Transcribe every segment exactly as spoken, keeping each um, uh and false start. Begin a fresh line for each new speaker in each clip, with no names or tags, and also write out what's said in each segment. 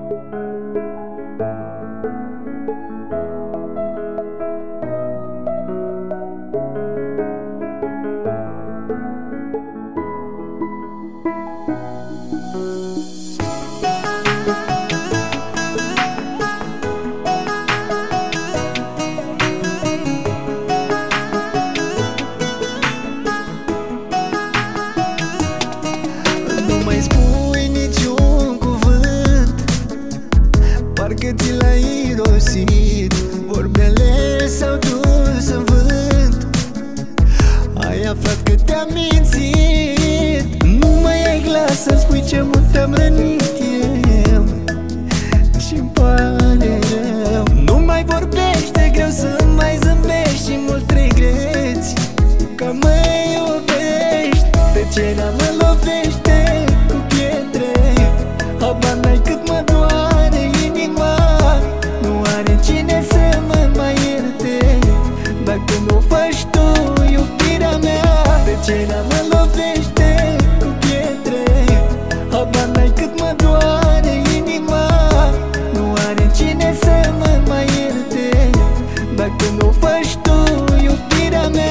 Parcă ți l-ai irosit, vorbele s-au dus în vânt. Ai aflat că te-am mințit, nu mai ai glas să spui ce mult te-am rănit eu. Și-mi pare rău, nu mai vorbești, e greu să mai zâmbești și mult regreți că mă iubești. Tăcerea mă lovește cu pietre, habar n-ai cât mă doare inima. Nu are cine să mă mai ierte dacă nu faci tu iubirea mea. Tăcerea mă lovește cu pietre, habar n-ai cât mă doare inima. Nu are cine să mă mai ierte dacă nu faci tu iubirea mea.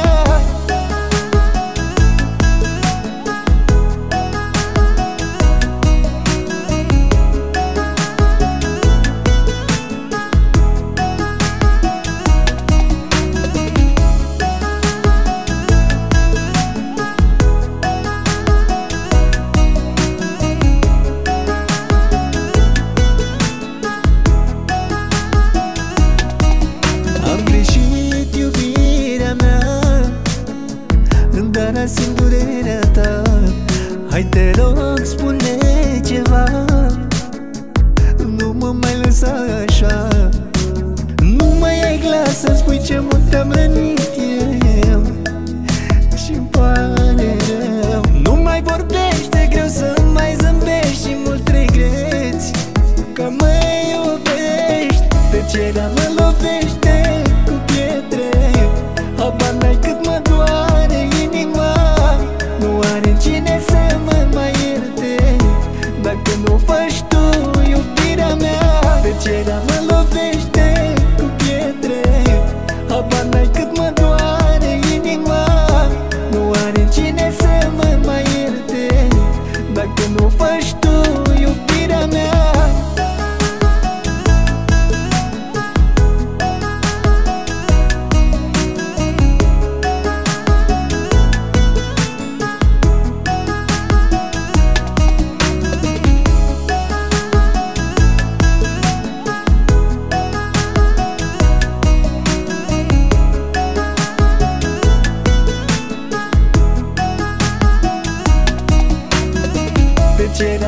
Dar simt durerea ta, hai te rog spune ceva, nu mă mai lăsa așa. Nu mai ai glas să spui ce mult te-am rănit eu. Și-mi pare rău, nu mai vorbești, e greu să mai zâmbești și mult regreți că mă iubești. Tăcerea mă lovește cu pietre, habar n-ai cât mă doare inima. Nu are cine să mă mai ierte dacă nu faci tu iubirea mea. Tăcerea mă lovește cu pietre, habar n-ai cât mă doare inima. Nu are cine să mă mai ierte dacă nu faci tu iubirea mea. Tăcerea